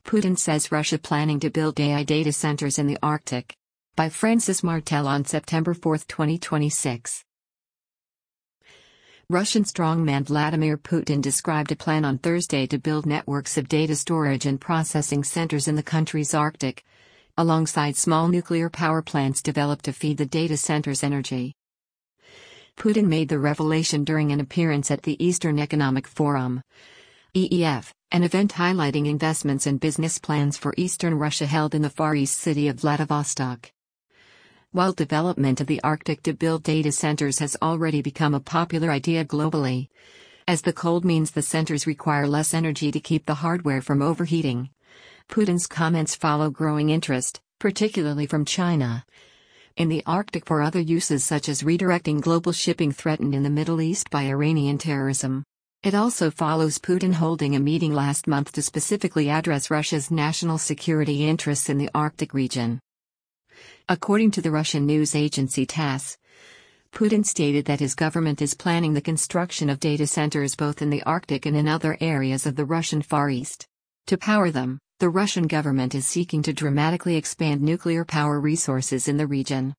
Putin says Russia planning to build AI data centers in the Arctic. By Francis Martel on September 4, 2026. Russian strongman Vladimir Putin described a plan on Thursday to build networks of data storage and processing centers in the country's Arctic, alongside small nuclear power plants developed to feed the data centers' energy. Putin made the revelation during an appearance at the Eastern Economic Forum, EEF, an event highlighting investments and business plans for eastern Russia held in the Far East city of Vladivostok. While development of the Arctic to build data centers has already become a popular idea globally, as the cold means the centers require less energy to keep the hardware from overheating, Putin's comments follow growing interest, particularly from China, in the Arctic for other uses such as redirecting global shipping threatened in the Middle East by Iranian terrorism. It also follows Putin holding a meeting last month to specifically address Russia's national security interests in the Arctic region. According to the Russian news agency TASS, Putin stated that his government is planning the construction of data centers both in the Arctic and in other areas of the Russian Far East. To power them, the Russian government is seeking to dramatically expand nuclear power resources in the region.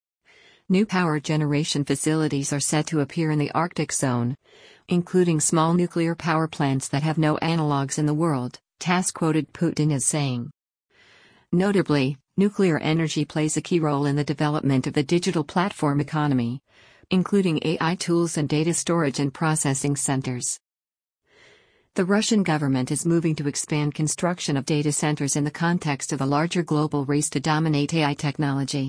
New power generation facilities are set to appear in the Arctic zone, including small nuclear power plants that have no analogues in the world, TASS quoted Putin as saying. Notably, nuclear energy plays a key role in the development of the digital platform economy, including AI tools and data storage and processing centers. The Russian government is moving to expand construction of data centers in the context of a larger global race to dominate AI technology.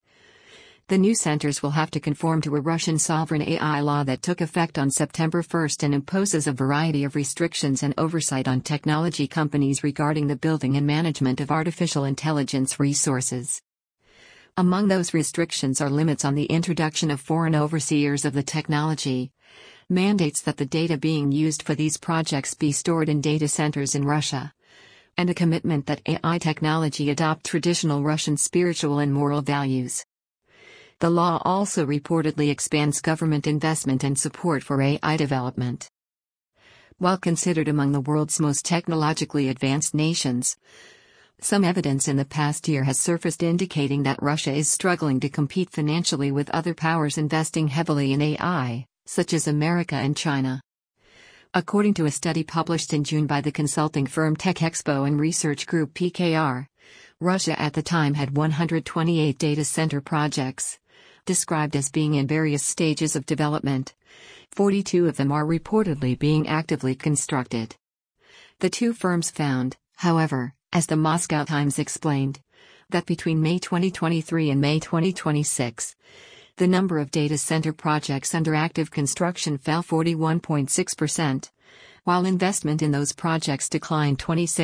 The new centers will have to conform to a Russian sovereign AI law that took effect on September 1 and imposes a variety of restrictions and oversight on technology companies regarding the building and management of artificial intelligence resources. Among those restrictions are limits on the introduction of foreign overseers of the technology, mandates that the data being used for these projects be stored in data centers in Russia, and a commitment that AI technology adopt traditional Russian spiritual and moral values. The law also reportedly expands government investment and support for AI development. While considered among the world's most technologically advanced nations, some evidence in the past year has surfaced indicating that Russia is struggling to compete financially with other powers investing heavily in AI, such as America and China. According to a study published in June by the consulting firm Tech Expo and research group PKR, Russia at the time had 128 data center projects, described as being in various stages of development. 42 of them are reportedly being actively constructed. The two firms found, however, as the Moscow Times explained, that between May 2023 and May 2026, the number of data center projects under active construction fell 41.6%, while investment in those projects declined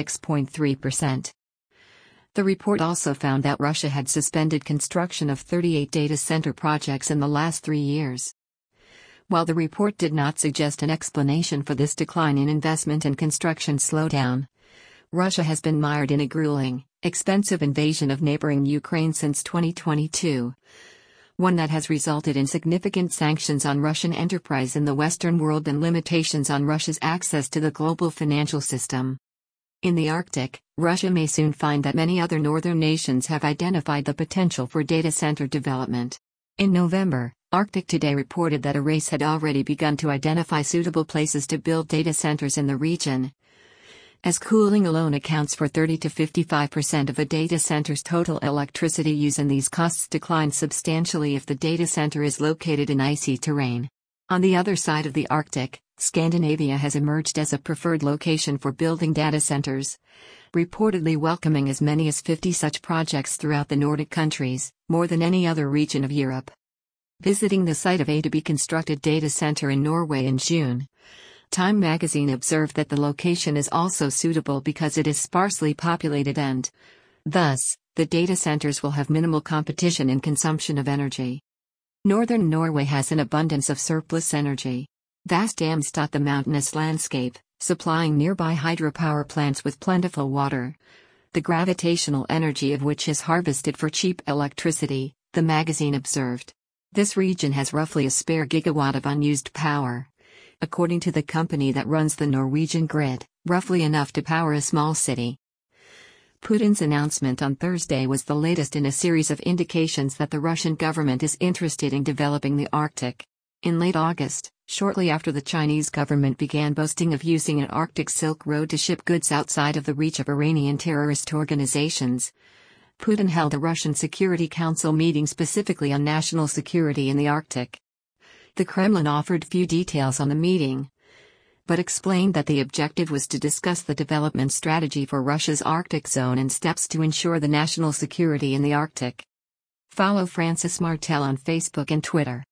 26.3%. The report also found that Russia had suspended construction of 38 data center projects in the last 3 years. While the report did not suggest an explanation for this decline in investment and construction slowdown, Russia has been mired in a grueling, expensive invasion of neighboring Ukraine since 2022, one that has resulted in significant sanctions on Russian enterprise in the Western world and limitations on Russia's access to the global financial system. In the Arctic, Russia may soon find that many other northern nations have identified the potential for data center development. In November, Arctic Today reported that a race had already begun to identify suitable places to build data centers in the region, as cooling alone accounts for 30 to 55% of a data center's total electricity use, and these costs decline substantially if the data center is located in icy terrain. On the other side of the Arctic, Scandinavia has emerged as a preferred location for building data centers, reportedly welcoming as many as 50 such projects throughout the Nordic countries, more than any other region of Europe. Visiting the site of a to-be-constructed data center in Norway in June, Time magazine observed that the location is also suitable because it is sparsely populated and, thus, the data centers will have minimal competition in consumption of energy. Northern Norway has an abundance of surplus energy. Vast dams dot the mountainous landscape, supplying nearby hydropower plants with plentiful water, the gravitational energy of which is harvested for cheap electricity, the magazine observed. This region has roughly a spare gigawatt of unused power, according to the company that runs the Norwegian grid, roughly enough to power a small city. Putin's announcement on Thursday was the latest in a series of indications that the Russian government is interested in developing the Arctic. In late August, shortly after the Chinese government began boasting of using an Arctic Silk Road to ship goods outside of the reach of Iranian terrorist organizations, Putin held a Russian Security Council meeting specifically on national security in the Arctic. The Kremlin offered few details on the meeting, but explained that the objective was to discuss the development strategy for Russia's Arctic zone and steps to ensure the national security in the Arctic. Follow Francis Martel on Facebook and Twitter.